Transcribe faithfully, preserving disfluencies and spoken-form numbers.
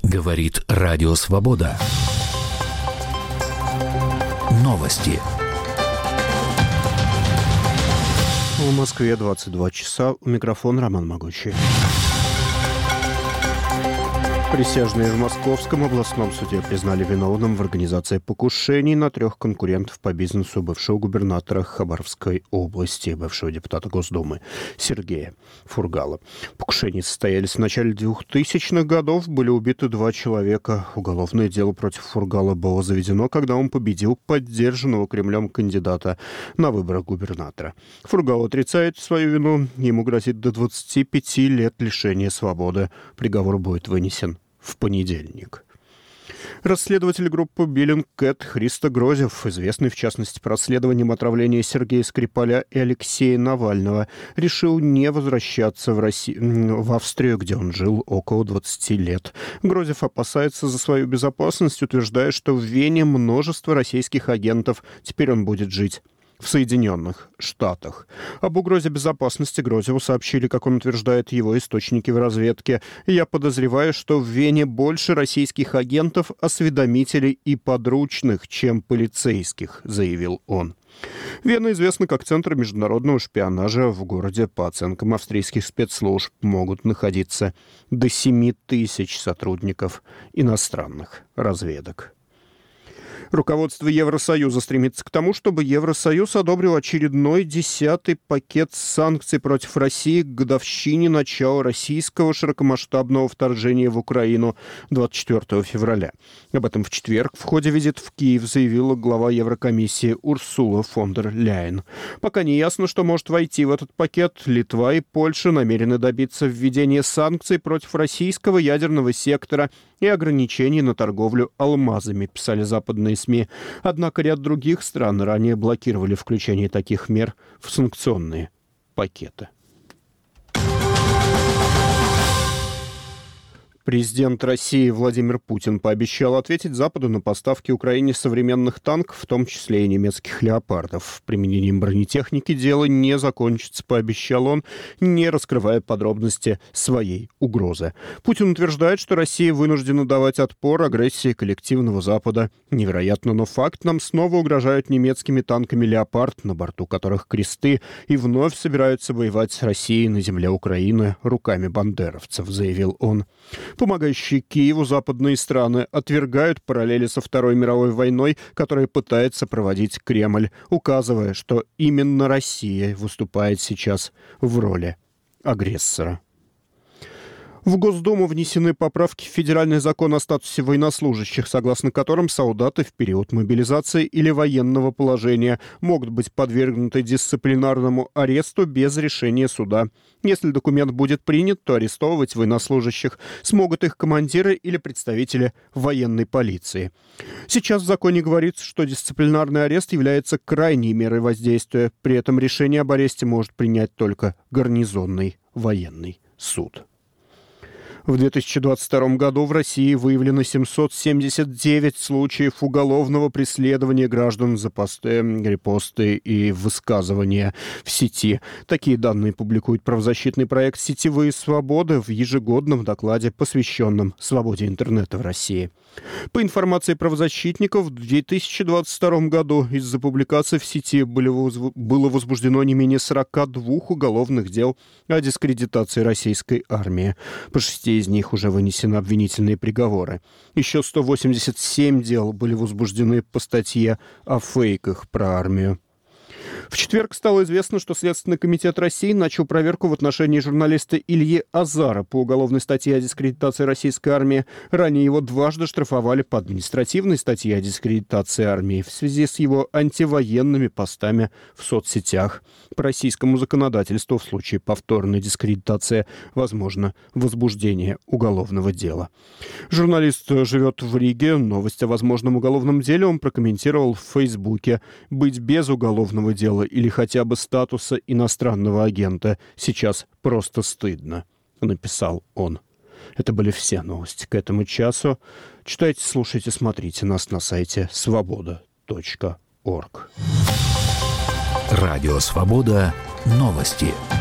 Говорит Радио Свобода. Новости. В Москве двадцать два часа. У микрофона Роман Могучий. Присяжные в Московском областном суде признали виновным в организации покушений на трех конкурентов по бизнесу бывшего губернатора Хабаровской области, бывшего депутата Госдумы Сергея Фургала. Покушения состоялись в начале двухтысячных годов, были убиты два человека. Уголовное дело против Фургала было заведено, когда он победил поддержанного Кремлем кандидата на выборах губернатора. Фургал отрицает свою вину, ему грозит до двадцати пяти лет лишения свободы. Приговор будет вынесен в понедельник. Расследователь группы Bellingcat Христо Грозев, известный в частности по расследованиям отравления Сергея Скрипаля и Алексея Навального, решил не возвращаться в, Россию, в Австрию, где он жил около двадцати лет. Грозев опасается за свою безопасность, утверждая, что в Вене множество российских агентов. Теперь он будет жить в Соединенных Штатах. Об угрозе безопасности Грозеву сообщили, как он утверждает, его источники в разведке. «Я подозреваю, что в Вене больше российских агентов, осведомителей и подручных, чем полицейских», — заявил он. Вена известна как центр международного шпионажа. В городе, по оценкам австрийских спецслужб, могут находиться до семи тысяч сотрудников иностранных разведок. Руководство Евросоюза стремится к тому, чтобы Евросоюз одобрил очередной десятый пакет санкций против России к годовщине начала российского широкомасштабного вторжения в Украину двадцать четвёртого февраля. Об этом в четверг в ходе визита в Киев заявила глава Еврокомиссии Урсула фон дер Ляйен. Пока не ясно, что может войти в этот пакет. Литва и Польша намерены добиться введения санкций против российского ядерного сектора и ограничений на торговлю алмазами, писали западные СМИ. Однако ряд других стран ранее блокировали включение таких мер в санкционные пакеты. Президент России Владимир Путин пообещал ответить Западу на поставки Украине современных танков, в том числе и немецких «Леопардов». Применением бронетехники дело не закончится, пообещал он, не раскрывая подробности своей угрозы. Путин утверждает, что Россия вынуждена давать отпор агрессии коллективного Запада. Невероятно, но факт: нам снова угрожают немецкими танками «Леопард», на борту которых кресты, и вновь собираются воевать с Россией на земле Украины руками бандеровцев, заявил он. Помогающие Киеву западные страны отвергают параллели со Второй мировой войной, которую пытается проводить Кремль, указывая, что именно Россия выступает сейчас в роли агрессора. В Госдуму внесены поправки в федеральный закон о статусе военнослужащих, согласно которым солдаты в период мобилизации или военного положения могут быть подвергнуты дисциплинарному аресту без решения суда. Если документ будет принят, то арестовывать военнослужащих смогут их командиры или представители военной полиции. Сейчас в законе говорится, что дисциплинарный арест является крайней мерой воздействия. При этом решение об аресте может принять только гарнизонный военный суд. В две тысячи двадцать втором году в России выявлено семьсот семьдесят девять случаев уголовного преследования граждан за посты, репосты и высказывания в сети. Такие данные публикует правозащитный проект «Сетевые свободы» в ежегодном докладе, посвященном свободе интернета в России. По информации правозащитников, в две тысячи двадцать втором году из-за публикаций в сети были, было возбуждено не менее сорока двух уголовных дел о дискредитации российской армии. По шести из них уже вынесены обвинительные приговоры. Еще сто восемьдесят семь дел были возбуждены по статье о фейках про армию. В четверг стало известно, что Следственный комитет России начал проверку в отношении журналиста Ильи Азара по уголовной статье о дискредитации российской армии. Ранее его дважды штрафовали по административной статье о дискредитации армии в связи с его антивоенными постами в соцсетях. По российскому законодательству в случае повторной дискредитации возможно возбуждение уголовного дела. Журналист живет в Риге. Новость о возможном уголовном деле он прокомментировал в Фейсбуке. «Быть без уголовного дела или хотя бы статуса иностранного агента сейчас просто стыдно», — написал он. Это были все новости к этому часу. Читайте, слушайте, смотрите нас на сайте свобода точка орг. Радио «Свобода». Новости.